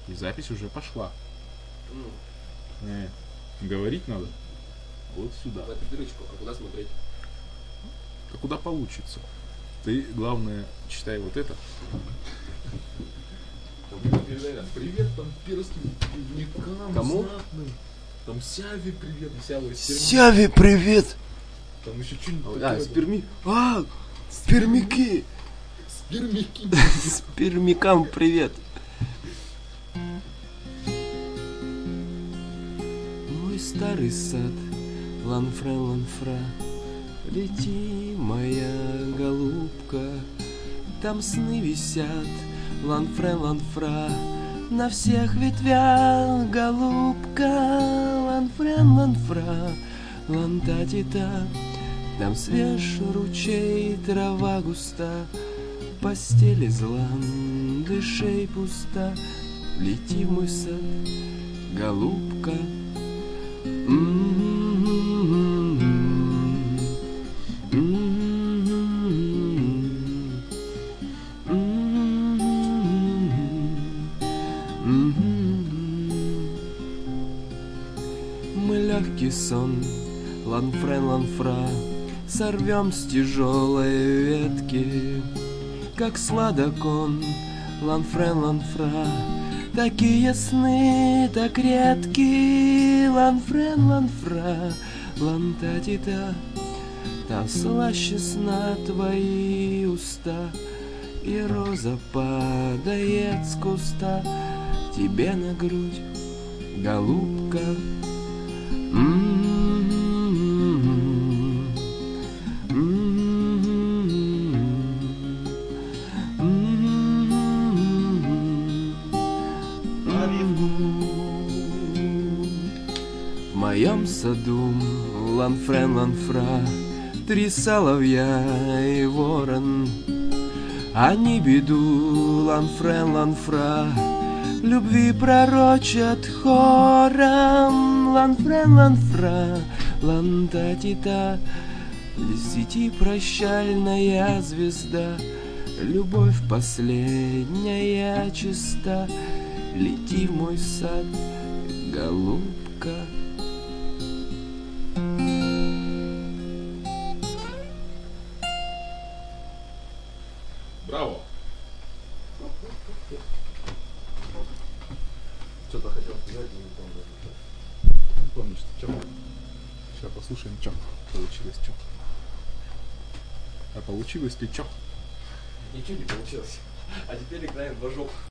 И запись уже пошла. Говорить надо. Вот сюда. В эту дырочку, а куда смотреть? А куда получится? Ты, главное, читай вот это. Привет там перским пивникам. Кому? Знатным. Там Сяве привет. Сяве, Сяве привет! Там еще что-нибудь. Из Перми. Пермяки! Пермяки. С пермякам привет! Мой старый сад, ланфре, ланфра, лети, моя голубка, там сны висят, ланфре, ланфра, на всех ветвях, голубка, ланфре, ланфра, лантатита, там свеж ручей, трава густа, постель из ландышей пуста, лети в мой сад, голубка. Мы легкий сон, ланфре, ланфра, сорвем с тяжелой ветки, как сладокон, ланфре, ланфра. Такие сны, так редки, ланфре, ланфра, лантатита, там слаще сна твои уста, и роза падает с куста тебе на грудь, голубка. В моем саду ланфре, ланфра, 3 соловья и ворон. Они беду, ланфре, ланфра, любви пророчат хором. Ланфре, ланфра, лантатита, летит прощальная звезда, любовь последняя чиста. Лети в мой сад, голубка. Браво. Что-то хотел сказать, но не помню. Не помнишь, что? Сейчас послушаем, что получилось, что. А получилось ли что? Ничего не получилось. А теперь играем в ожог.